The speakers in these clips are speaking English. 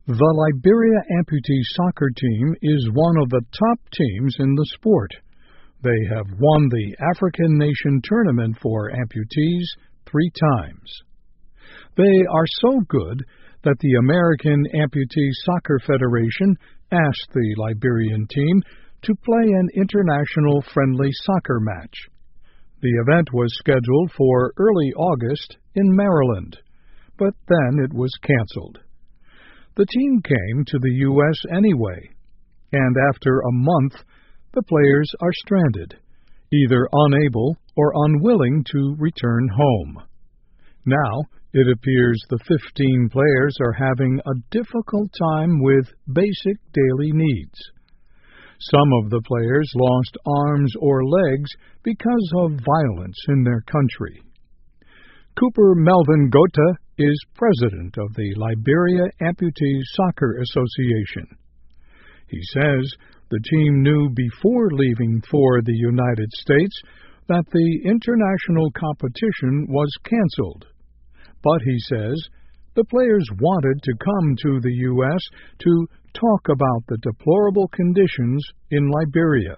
The Liberia amputee soccer team is one of the top teams in the sport. They have won the African Nation Tournament for amputees 3 times. They are so good that the American Amputee Soccer Federation asked the Liberian team to play an international friendly soccer match. The event was scheduled for early August in Maryland, but then it was canceled. The team came to the U.S. anyway, and after a month, the players are stranded, either unable or unwilling to return home. Now, it appears the 15 players are having a difficult time with basic daily needs. Some of the players lost arms or legs because of violence in their country. Cooper Melvin Gota is president of the Liberia Amputee Soccer Association. He says the team knew before leaving for the United States that the international competition was canceled. But he says the players wanted to come to the U.S. to talk about the deplorable conditions in Liberia.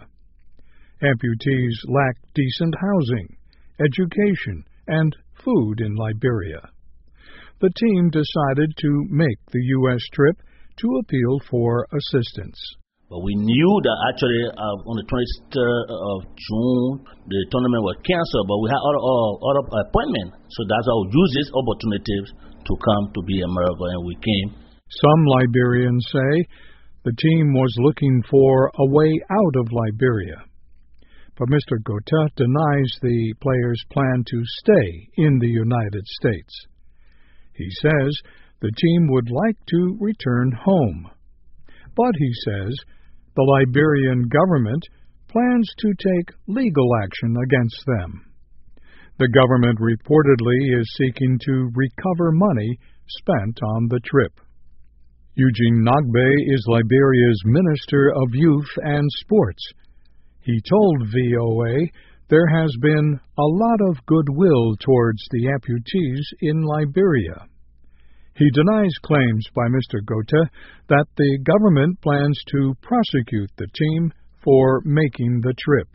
Amputees lack decent housing, education, and food in Liberia. The team decided to make the U.S. trip to appeal for assistance. But we knew that actually on the 23rd of June, the tournament was canceled, but we had other appointments. So that's how we use this opportunity to come to be in America, and we came. Some Liberians say the team was looking for a way out of Liberia. But Mr. Gota denies the players plan to stay in the United States. He says the team would like to return home. But he says the Liberian government plans to take legal action against them. The government reportedly is seeking to recover money spent on the trip. Eugene Nagbe is Liberia's Minister of Youth and Sports. He told VOA there has been a lot of goodwill towards the amputees in Liberia. He denies claims by Mr. Gota that the government plans to prosecute the team for making the trip.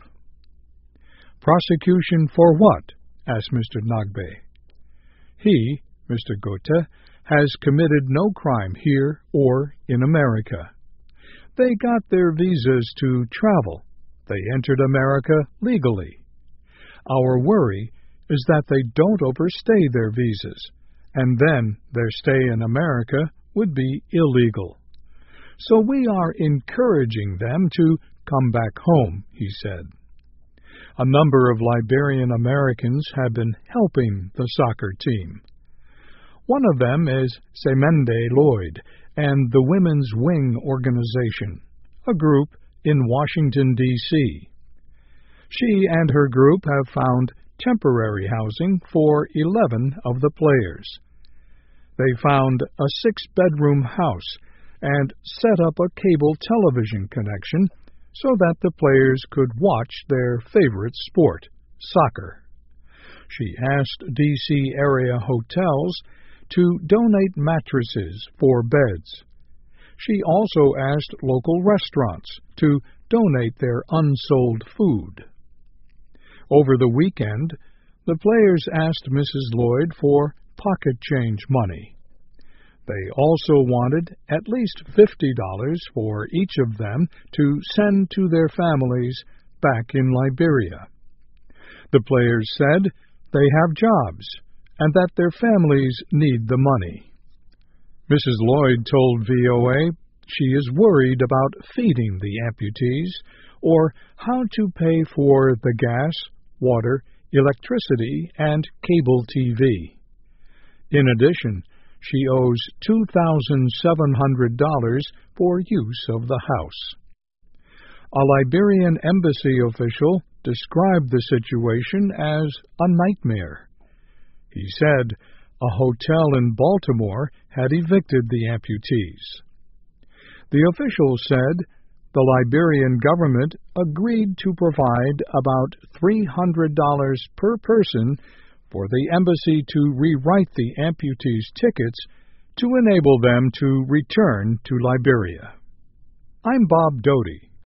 Prosecution for what? Asked Mr. Nagbe. He, Mr. Gota, has committed no crime here or in America. They got their visas to travel. They entered America legally. Our worry is that they don't overstay their visas, and then their stay in America would be illegal. So we are encouraging them to come back home, he said. A number of Liberian Americans have been helping the soccer team. One of them is Semende Lloyd and the Women's Wing Organization, a group in Washington, D.C. She and her group have found temporary housing for 11 of the players. They found a 6-bedroom house and set up a cable television connection so that the players could watch their favorite sport, soccer. She asked D.C. area hotels to donate mattresses for beds. She also asked local restaurants to donate their unsold food. Over the weekend, the players asked Mrs. Lloyd for pocket change money. They also wanted at least $50 for each of them to send to their families back in Liberia. The players said they have jobs and that their families need the money. Mrs. Lloyd told VOA she is worried about feeding the amputees or how to pay for the gas, water, electricity, and cable TV. In addition, she owes $2,700 for use of the house. A Liberian embassy official described the situation as a nightmare. He said a hotel in Baltimore had evicted the amputees. The official said the Liberian government agreed to provide about $300 per person for the embassy to rewrite the amputees' tickets to enable them to return to Liberia. I'm Bob Doty.